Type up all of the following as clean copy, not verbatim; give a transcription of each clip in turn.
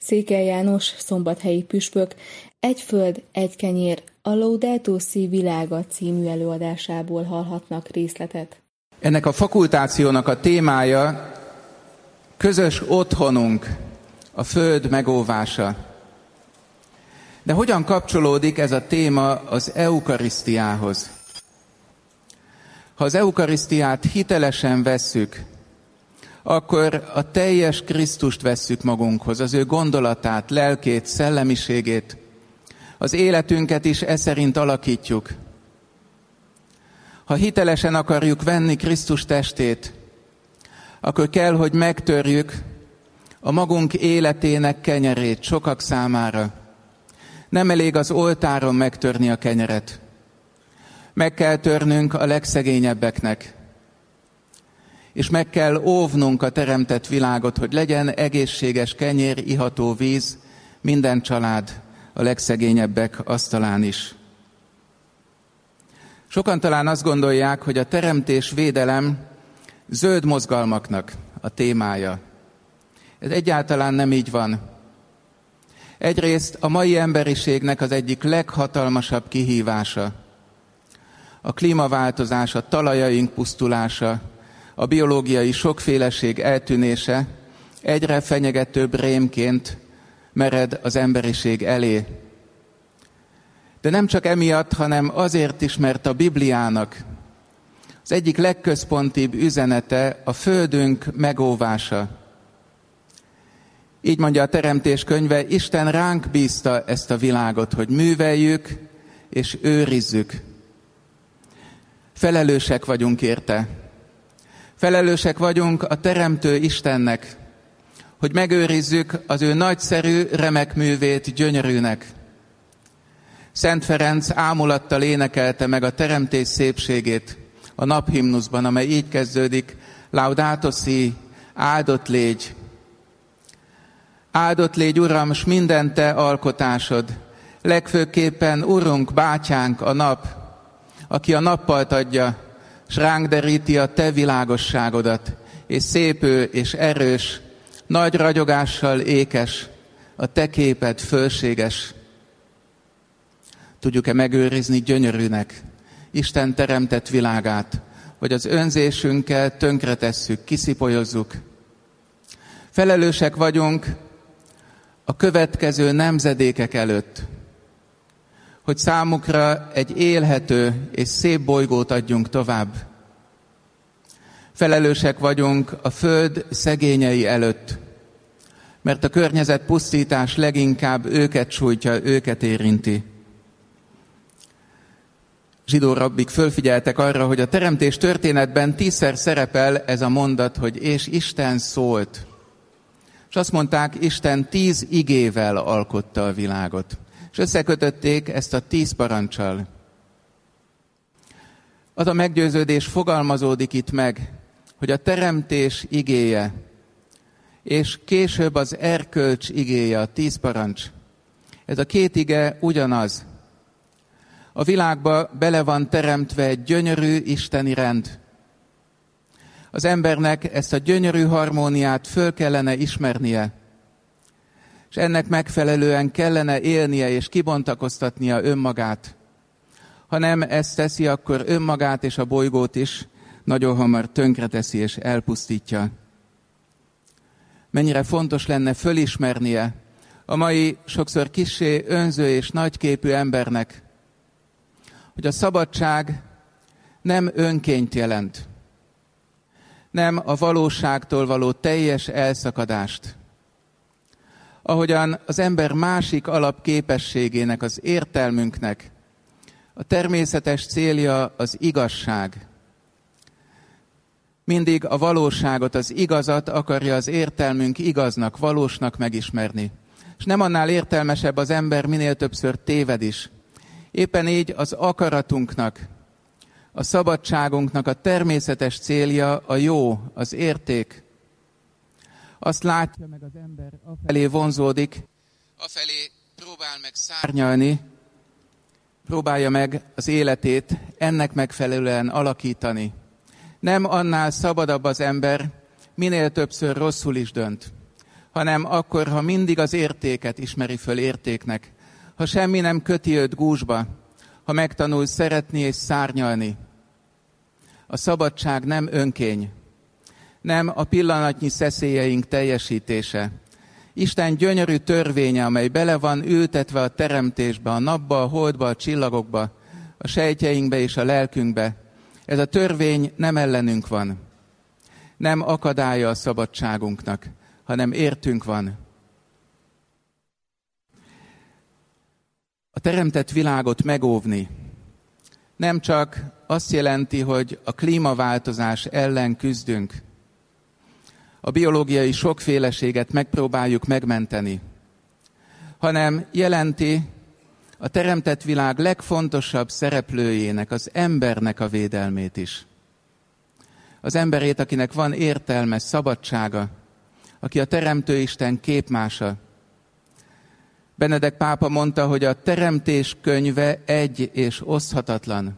Székely János, szombathelyi püspök, Egy föld, egy kenyér, a Laudato Si világa című előadásából hallhatnak részletet. Ennek a fakultációnak a témája közös otthonunk, a föld megóvása. De hogyan kapcsolódik ez a téma az eukarisztiához? Ha az eukarisztiát hitelesen vesszük, akkor a teljes Krisztust vesszük magunkhoz, az ő gondolatát, lelkét, szellemiségét, az életünket is e szerint alakítjuk. Ha hitelesen akarjuk venni Krisztus testét, akkor kell, hogy megtörjük a magunk életének kenyerét sokak számára. Nem elég az oltáron megtörni a kenyeret. Meg kell törnünk a legszegényebbeknek. És meg kell óvnunk a teremtett világot, hogy legyen egészséges kenyér, iható víz minden család, a legszegényebbek asztalán is. Sokan talán azt gondolják, hogy a teremtés védelem zöld mozgalmaknak a témája. Ez egyáltalán nem így van. Egyrészt a mai emberiségnek az egyik leghatalmasabb kihívása a klímaváltozás, a talajaink pusztulása, a biológiai sokféleség eltűnése egyre fenyegetőbb rémként mered az emberiség elé. De nem csak emiatt, hanem azért is, mert a Bibliának az egyik legközpontibb üzenete a földünk megóvása. Így mondja a Teremtés könyve, Isten ránk bízta ezt a világot, hogy műveljük és őrizzük. Felelősek vagyunk érte. Felelősek vagyunk a Teremtő Istennek, hogy megőrizzük az ő nagyszerű, remek művét gyönyörűnek. Szent Ferenc ámulattal énekelte meg a teremtés szépségét a naphimnuszban, amely így kezdődik, Laudato Si, áldott légy. Áldott légy, Uram, s minden te alkotásod, legfőképpen Urunk, bátyánk, a nap, aki a nappalt adja, s ránk deríti a te világosságodat, és szép ő, és erős, nagy ragyogással ékes, a te képed fölséges. Tudjuk-e megőrizni gyönyörűnek Isten teremtett világát, vagy az önzésünkkel tönkretesszük, kiszipolyozzuk? Felelősek vagyunk a következő nemzedékek előtt, hogy számukra egy élhető és szép bolygót adjunk tovább. Felelősek vagyunk a föld szegényei előtt, mert a környezetpusztítás leginkább őket sújtja, őket érinti. Zsidó rabbik fölfigyeltek arra, hogy a teremtés történetben 10-szer szerepel ez a mondat, hogy és Isten szólt. És azt mondták, Isten 10 igével alkotta a világot. És összekötötték ezt a 10 paranccsal. Az a meggyőződés fogalmazódik itt meg, hogy a teremtés igéje, és később az erkölcs igéje, a 10 parancs. Ez a 2 ige ugyanaz. A világba bele van teremtve egy gyönyörű isteni rend. Az embernek ezt a gyönyörű harmóniát föl kellene ismernie, és ennek megfelelően kellene élnie és kibontakoztatnia önmagát. Ha nem ezt teszi, akkor önmagát és a bolygót is nagyon hamar tönkreteszi és elpusztítja. Mennyire fontos lenne fölismernie a mai sokszor kissé önző és nagyképű embernek, hogy a szabadság nem önként jelent, nem a valóságtól való teljes elszakadást. Ahogyan az ember másik alapképességének, az értelmünknek a természetes célja az igazság. Mindig a valóságot, az igazat akarja az értelmünk igaznak, valósnak megismerni. És nem annál értelmesebb az ember, minél többször téved is. Éppen így az akaratunknak, a szabadságunknak a természetes célja a jó, az érték. Azt látja meg az ember, afelé vonzódik, afelé próbál meg szárnyalni, próbálja meg az életét ennek megfelelően alakítani. Nem annál szabadabb az ember, minél többször rosszul is dönt. hanem akkor, ha mindig az értéket ismeri föl értéknek, ha semmi nem köti őt gúzsba, ha megtanul szeretni és szárnyalni. A szabadság nem önkény, nem a pillanatnyi szeszélyeink teljesítése. Isten gyönyörű törvénye, amely bele van ültetve a teremtésbe, a napba, a holdba, a csillagokba, a sejtjeinkbe és a lelkünkbe. Ez a törvény nem ellenünk van, nem akadálya a szabadságunknak, hanem értünk van. A teremtett világot megóvni nem csak azt jelenti, hogy a klímaváltozás ellen küzdünk, a biológiai sokféleséget megpróbáljuk megmenteni, hanem jelenti a teremtett világ legfontosabb szereplőjének, az embernek a védelmét is. Az emberét, akinek van értelme, szabadsága, aki a Teremtő Isten képmása. Benedek pápa mondta, hogy a teremtés könyve egy és oszthatatlan.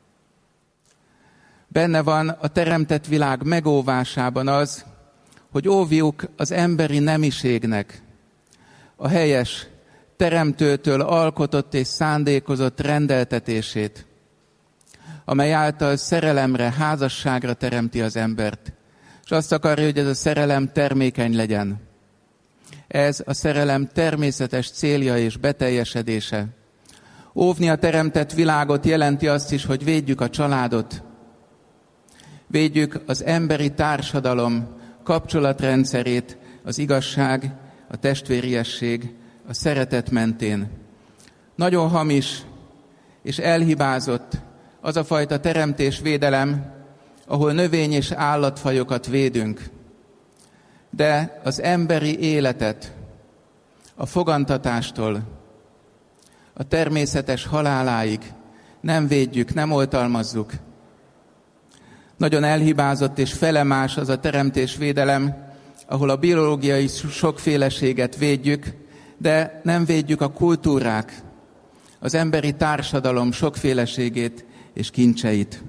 Benne van a teremtett világ megóvásában az, hogy óvjuk az emberi nemiségnek a helyes, teremtőtől alkotott és szándékozott rendeltetését, amely által szerelemre, házasságra teremti az embert, és azt akarja, hogy ez a szerelem termékeny legyen. Ez a szerelem természetes célja és beteljesedése. Óvni a teremtett világot jelenti azt is, hogy védjük a családot, védjük az emberi társadalom kapcsolatrendszerét, az igazság, a testvériesség, a szeretet mentén. Nagyon hamis és elhibázott az a fajta teremtésvédelem, ahol növény- és állatfajokat védünk, de az emberi életet a fogantatástól a természetes haláláig nem védjük, nem oltalmazzuk. Nagyon elhibázott és felemás az a teremtésvédelem, ahol a biológiai sokféleséget védjük, de nem védjük a kultúrák, az emberi társadalom sokféleségét és kincseit.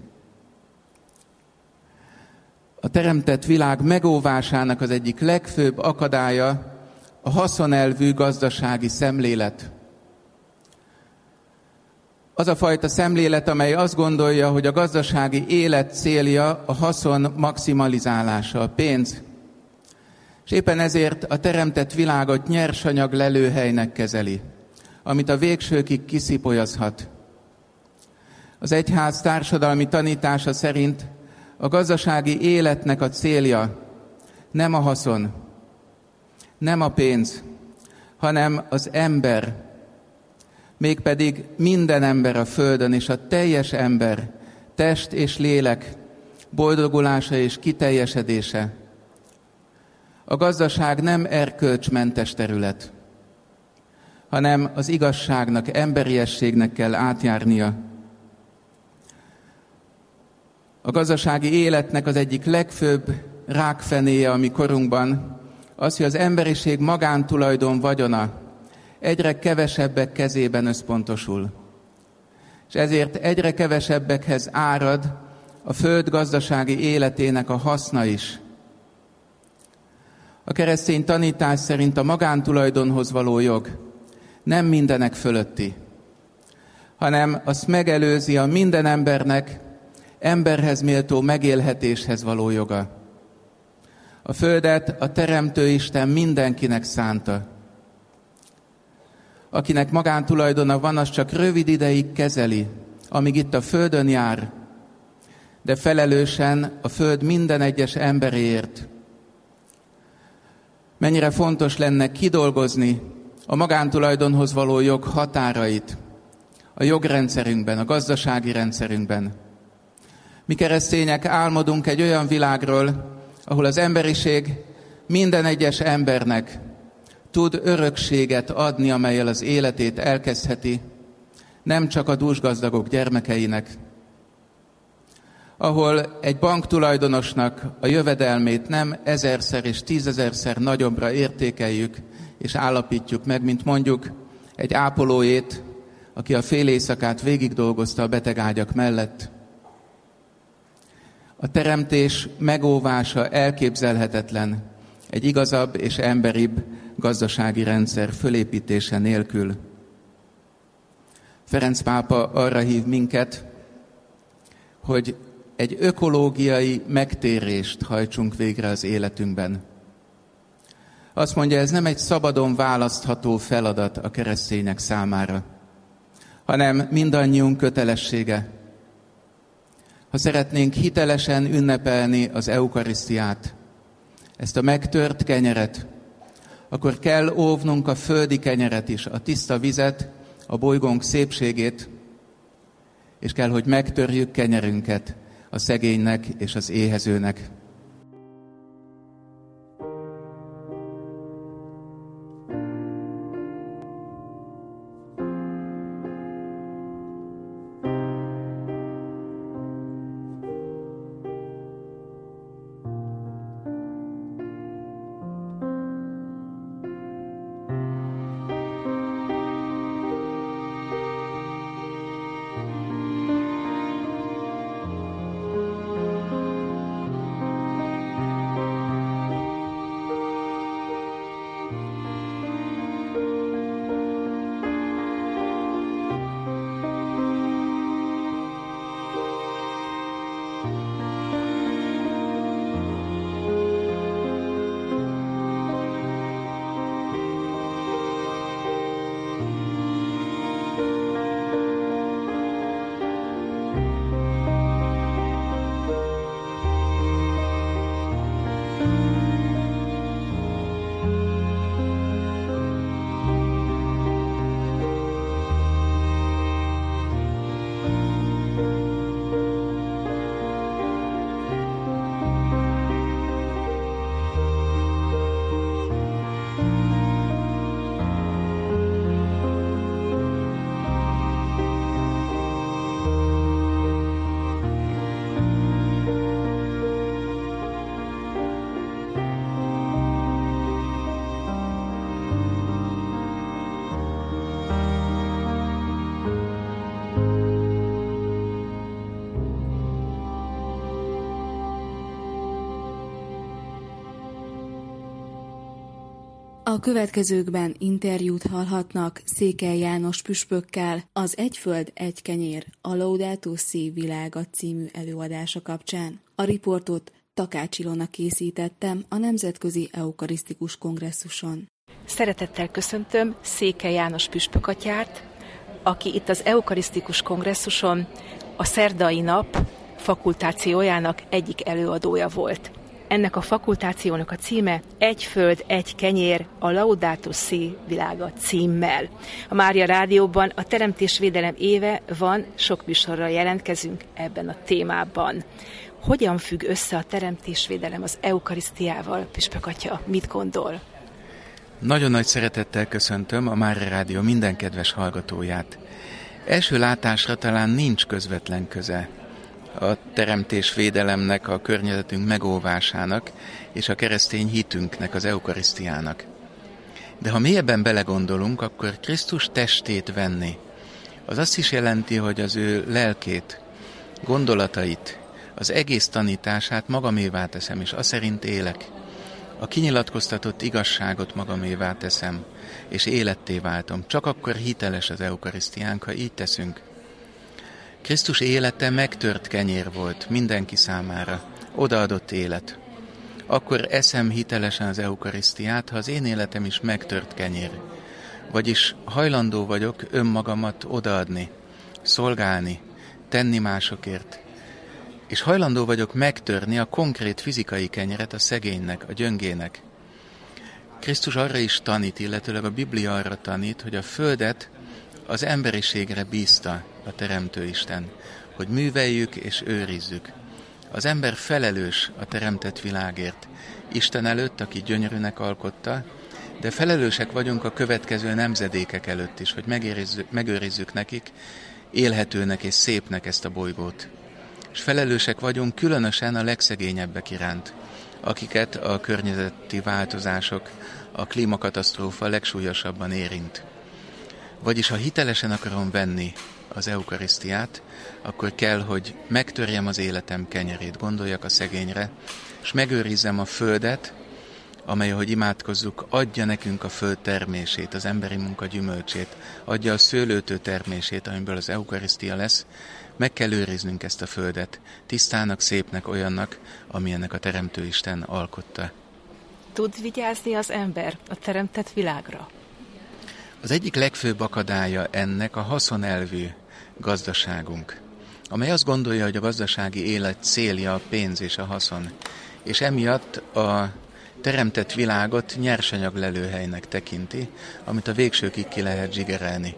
A teremtett világ megóvásának az egyik legfőbb akadálya a haszonelvű gazdasági szemlélet. Az a fajta szemlélet, amely azt gondolja, hogy a gazdasági élet célja a haszon maximalizálása, a pénz. És éppen ezért a teremtett világot nyersanyag lelőhelynek kezeli, amit a végsőkig kiszipolyozhat. Az egyház társadalmi tanítása szerint a gazdasági életnek a célja nem a haszon, nem a pénz, hanem az ember, mégpedig minden ember a földön, és a teljes ember, test és lélek boldogulása és kiteljesedése. A gazdaság nem erkölcsmentes terület, hanem az igazságnak, emberiességnek kell átjárnia. A gazdasági életnek az egyik legfőbb rákfenéje a mi korunkban az, hogy az emberiség magántulajdon vagyona egyre kevesebbek kezében összpontosul. És ezért egyre kevesebbekhez árad a föld gazdasági életének a haszna is. A keresztény tanítás szerint a magántulajdonhoz való jog nem mindenek fölötti, hanem azt megelőzi a minden embernek emberhez méltó megélhetéshez való joga. A földet a Teremtő Isten mindenkinek szánta. Akinek magántulajdona van, az csak rövid ideig kezeli, amíg itt a földön jár, de felelősen a föld minden egyes emberéért. Mennyire fontos lenne kidolgozni a magántulajdonhoz való jog határait a jogrendszerünkben, a gazdasági rendszerünkben. Mi keresztények álmodunk egy olyan világról, ahol az emberiség minden egyes embernek tud örökséget adni, amellyel az életét elkezdheti, nem csak a dúsgazdagok gyermekeinek. Ahol egy banktulajdonosnak a jövedelmét nem 1000-szer és 10 000-szer nagyobbra értékeljük és állapítjuk meg, mint mondjuk egy ápolójét, aki a fél éjszakát végig dolgozta a betegágyak mellett. A teremtés megóvása elképzelhetetlen egy igazabb és emberibb gazdasági rendszer fölépítése nélkül. Ferenc pápa arra hív minket, hogy egy ökológiai megtérést hajtsunk végre az életünkben. Azt mondja, ez nem egy szabadon választható feladat a keresztények számára, hanem mindannyiunk kötelessége. Ha szeretnénk hitelesen ünnepelni az eukarisztiát, ezt a megtört kenyeret, akkor kell óvnunk a földi kenyeret is, a tiszta vizet, a bolygónk szépségét, és kell, hogy megtörjük kenyerünket a szegénynek és az éhezőnek. A következőkben interjút hallhatnak Székely János püspökkel az Egy föld, egy kenyér, a Laudato Si világa című előadása kapcsán. A riportot Takács Ilona készítettem a Nemzetközi Eukarisztikus Kongresszuson. Szeretettel köszöntöm Székely János püspökatyárt, aki itt az Eukarisztikus Kongresszuson a szerdai nap fakultációjának egyik előadója volt. Ennek a fakultációnak a címe Egy föld, egy kenyér, a Laudato Si világa címmel. A Mária Rádióban a teremtésvédelem éve van, sok műsorral jelentkezünk ebben a témában. Hogyan függ össze a teremtésvédelem az eukarisztiával, püspökatya? Mit gondol? Nagyon nagy szeretettel köszöntöm a Mária Rádió minden kedves hallgatóját. Első látásra talán nincs közvetlen köze a teremtésvédelemnek, a környezetünk megóvásának és a keresztény hitünknek, az eukarisztiának. De ha mélyebben belegondolunk, akkor Krisztus testét venni, az azt is jelenti, hogy az ő lelkét, gondolatait, az egész tanítását magamévá teszem, és azt szerint élek. A kinyilatkoztatott igazságot magamévá teszem, és életté váltom. Csak akkor hiteles az eukarisztiánk, ha így teszünk. Krisztus élete megtört kenyér volt mindenki számára, odaadott élet. Akkor eszem hitelesen az eukarisztiát, ha az én életem is megtört kenyér. Vagyis hajlandó vagyok önmagamat odaadni, szolgálni, tenni másokért. És hajlandó vagyok megtörni a konkrét fizikai kenyeret a szegénynek, a gyöngének. Krisztus arra is tanít, illetőleg a Biblia arra tanít, hogy a földet az emberiségre bízta a Teremtőisten, hogy műveljük és őrizzük. Az ember felelős a teremtett világért, Isten előtt, aki gyönyörűnek alkotta, de felelősek vagyunk a következő nemzedékek előtt is, hogy megőrizzük nekik élhetőnek és szépnek ezt a bolygót. És felelősek vagyunk különösen a legszegényebbek iránt, akiket a környezeti változások, a klímakatasztrófa legsúlyosabban érint. Vagyis ha hitelesen akarom venni az eukarisztiát, akkor kell, hogy megtörjem az életem kenyerét, gondoljak a szegényre, és megőrizzem a földet, amely, ahogy imádkozzuk, adja nekünk a föld termését, az emberi munka gyümölcsét, adja a szőlőtő termését, amiből az eukarisztia lesz, meg kell őriznünk ezt a földet, tisztának, szépnek, olyannak, amilyennek a Teremtő Isten alkotta. Tud vigyázni az ember a teremtett világra? Az egyik legfőbb akadálya ennek a haszonelvű gazdaságunk, amely azt gondolja, hogy a gazdasági élet célja a pénz és a haszon, és emiatt a teremtett világot nyersanyag lelőhelynek tekinti, amit a végsőkig ki lehet zsigerelni.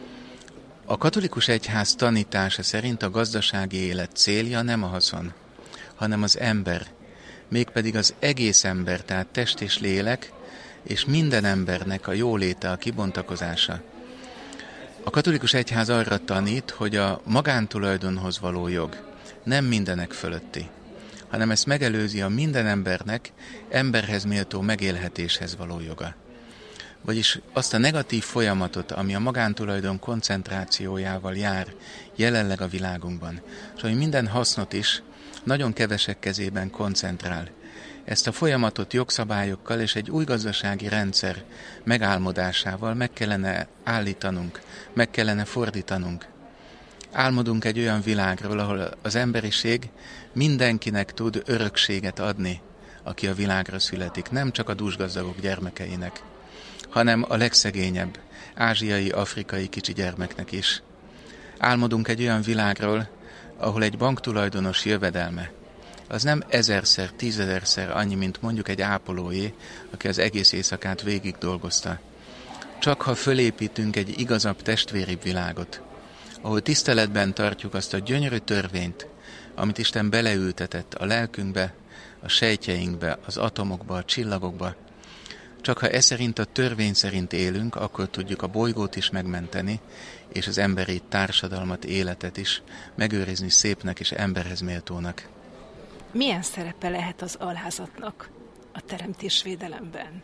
A katolikus egyház tanítása szerint a gazdasági élet célja nem a haszon, hanem az ember, mégpedig az egész ember, tehát test és lélek, és minden embernek a jóléte, a kibontakozása. A katolikus egyház arra tanít, hogy a magántulajdonhoz való jog nem mindenek fölötti, hanem ezt megelőzi a minden embernek emberhez méltó megélhetéshez való joga. Vagyis azt a negatív folyamatot, ami a magántulajdon koncentrációjával jár jelenleg a világunkban, és ami minden hasznot is nagyon kevesek kezében koncentrál. Ezt a folyamatot jogszabályokkal és egy új gazdasági rendszer megálmodásával meg kellene állítanunk, meg kellene fordítanunk. Álmodunk egy olyan világról, ahol az emberiség mindenkinek tud örökséget adni, aki a világra születik, nem csak a dúsgazdagok gyermekeinek, hanem a legszegényebb, ázsiai, afrikai kicsi gyermeknek is. Álmodunk egy olyan világról, ahol egy banktulajdonos jövedelme az nem 1000-szer, 10 000-szer annyi, mint mondjuk egy ápolóé, aki az egész éjszakát végig dolgozta. Csak ha fölépítünk egy igazabb, testvéribb világot, ahol tiszteletben tartjuk azt a gyönyörű törvényt, amit Isten beleültetett a lelkünkbe, a sejtjeinkbe, az atomokba, a csillagokba. Csak ha e szerint a törvény szerint élünk, akkor tudjuk a bolygót is megmenteni, és az emberi társadalmat, életet is megőrizni szépnek és emberhez méltónak. Milyen szerepe lehet az alázatnak a teremtésvédelemben?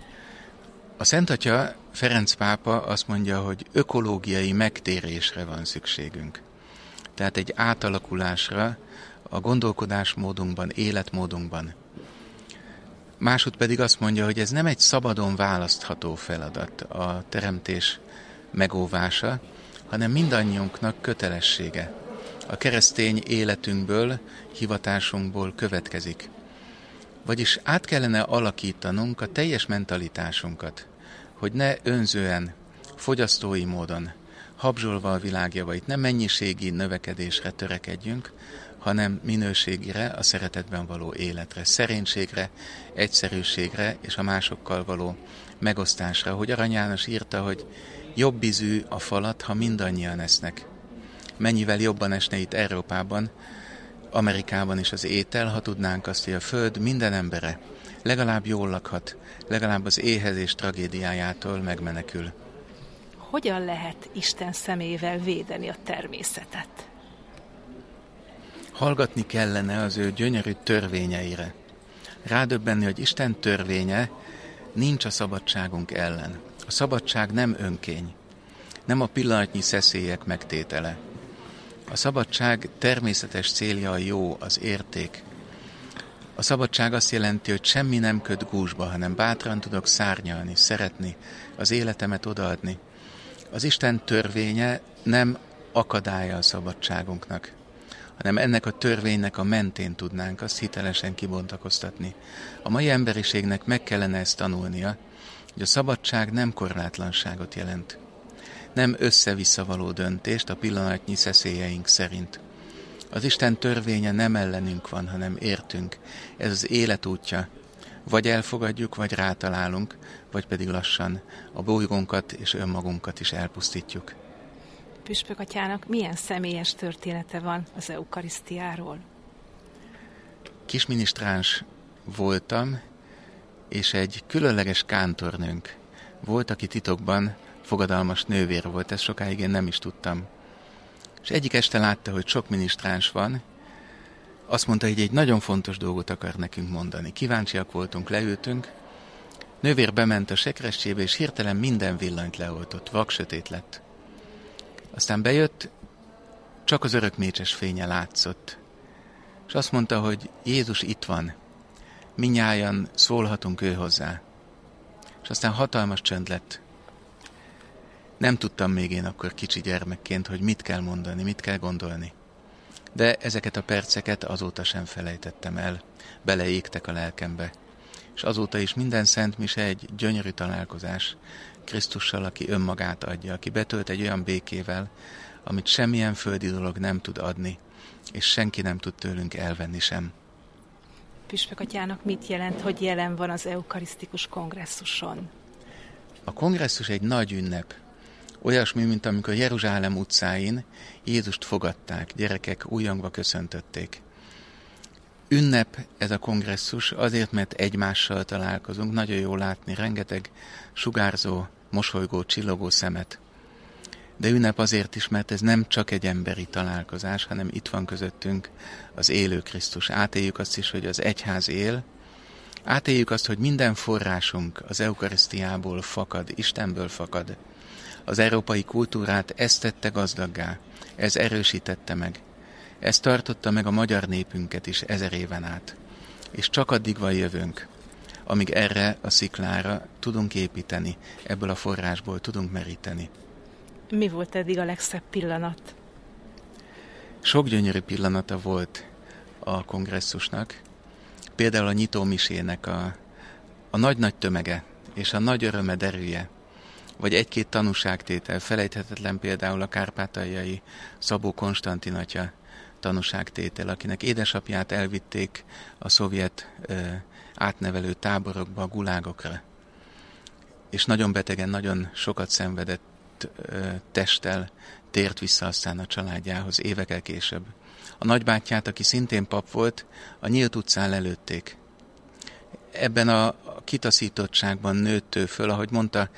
A Szent Atya, Ferenc pápa azt mondja, hogy ökológiai megtérésre van szükségünk. Tehát egy átalakulásra a gondolkodásmódunkban, életmódunkban. Másút pedig azt mondja, hogy ez nem egy szabadon választható feladat, a teremtés megóvása, hanem mindannyiunknak kötelessége. A keresztény életünkből, hivatásunkból következik. Vagyis át kellene alakítanunk a teljes mentalitásunkat, hogy ne önzően, fogyasztói módon, habzsolva a világjavait, nem mennyiségi növekedésre törekedjünk, hanem minőségre, a szeretetben való életre, szerénységre, egyszerűségre és a másokkal való megosztásra. Hogy Arany János írta, hogy jobb ízű a falat, ha mindannyian esznek. Mennyivel jobban esne itt Európában, Amerikában is az étel, ha tudnánk azt, hogy a Föld minden embere legalább jól lakhat, legalább az éhezés tragédiájától megmenekül. Hogyan lehet Isten szemével védeni a természetet? Hallgatni kellene az ő gyönyörű törvényeire. Rádöbbenni, hogy Isten törvénye nincs a szabadságunk ellen. A szabadság nem önkény, nem a pillanatnyi szeszélyek megtétele. A szabadság természetes célja a jó, az érték. A szabadság azt jelenti, hogy semmi nem köt gúzsba, hanem bátran tudok szárnyalni, szeretni, az életemet odaadni. Az Isten törvénye nem akadálya a szabadságunknak, hanem ennek a törvénynek a mentén tudnánk azt hitelesen kibontakoztatni. A mai emberiségnek meg kellene ezt tanulnia, hogy a szabadság nem korlátlanságot jelent. Nem össze-vissza való döntést a pillanatnyi szeszélyeink szerint. Az Isten törvénye nem ellenünk van, hanem értünk. Ez az élet útja. Vagy elfogadjuk, vagy rátalálunk, vagy pedig lassan a bolygónkat és önmagunkat is elpusztítjuk. Püspök atyának milyen személyes története van az eukarisztiáról? Kisminisztráns voltam, és egy különleges kántornőnk volt, aki titokban fogadalmas nővér volt, ezt sokáig én nem is tudtam. És egyik este látta, hogy sok minisztráns van, azt mondta, hogy egy nagyon fontos dolgot akar nekünk mondani. Kíváncsiak voltunk, leültünk, nővér bement a sekrestyébe, és hirtelen minden villanyt leoltott, vaksötét lett. Aztán bejött, csak az örökmécses fénye látszott. És azt mondta, hogy Jézus itt van. minnyájan szólhatunk ő hozzá. És aztán hatalmas csönd lett. Nem tudtam még én akkor kicsi gyermekként, hogy mit kell mondani, mit kell gondolni. De ezeket a perceket azóta sem felejtettem el, beleégtek a lelkembe. És azóta is minden szent mise egy gyönyörű találkozás Krisztussal, aki önmagát adja, aki betölt egy olyan békével, amit semmilyen földi dolog nem tud adni, és senki nem tud tőlünk elvenni sem. Püspök atyának mit jelent, hogy jelen van az eukarisztikus kongresszuson? A kongresszus egy nagy ünnep. Olyasmi, mint amikor Jeruzsálem utcáin Jézust fogadták, gyerekek újongva köszöntötték. Ünnep ez a kongresszus azért, mert egymással találkozunk, nagyon jó látni rengeteg sugárzó, mosolygó, csillogó szemet. De ünnep azért is, mert ez nem csak egy emberi találkozás, hanem itt van közöttünk az élő Krisztus. Átéljük azt is, hogy az egyház él, átéljük azt, hogy minden forrásunk az eukarisztiából fakad, Istenből fakad. Az európai kultúrát ez tette gazdaggá, ez erősítette meg. Ez tartotta meg a magyar népünket is 1000 éven át. És csak addig van jövőnk, amíg erre a sziklára tudunk építeni, ebből a forrásból tudunk meríteni. Mi volt eddig a legszebb pillanat? Sok gyönyörű pillanata volt a kongresszusnak. Például a nyitómisének a nagy-nagy tömege és a nagy öröme derűje, vagy egy-két tanúságtétel, felejthetetlen például a kárpátaljai Szabó Konstantin atya tanúságtétel, akinek édesapját elvitték a szovjet átnevelő táborokba, a gulágokra. És nagyon betegen, nagyon sokat szenvedett testtel tért vissza aztán a családjához évekkel később. A nagybátyját, aki szintén pap volt, a nyílt utcán lelőtték. Ebben a kitaszítottságban nőtt ő föl, ahogy mondta,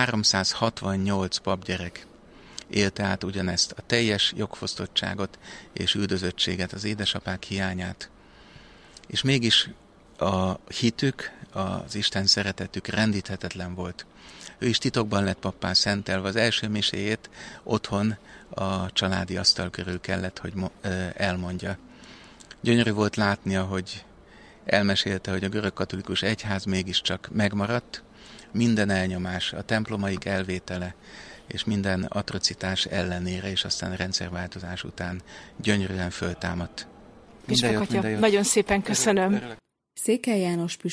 368 papgyerek élte át ugyanezt, a teljes jogfosztottságot és üldözöttséget, az édesapák hiányát. És mégis a hitük, az Isten szeretetük rendíthetetlen volt. Ő is titokban lett pappá szentelve, az első miséjét otthon a családi asztal körül kellett, hogy elmondja. Gyönyörű volt látnia, hogy elmesélte, hogy a görögkatolikus egyház mégiscsak megmaradt, minden elnyomás, a templomaik elvétele és minden atrocitás ellenére, és aztán rendszerváltozás után gyönyörűen föltámadt. Püspök atya, nagyon szépen köszönöm. Székely János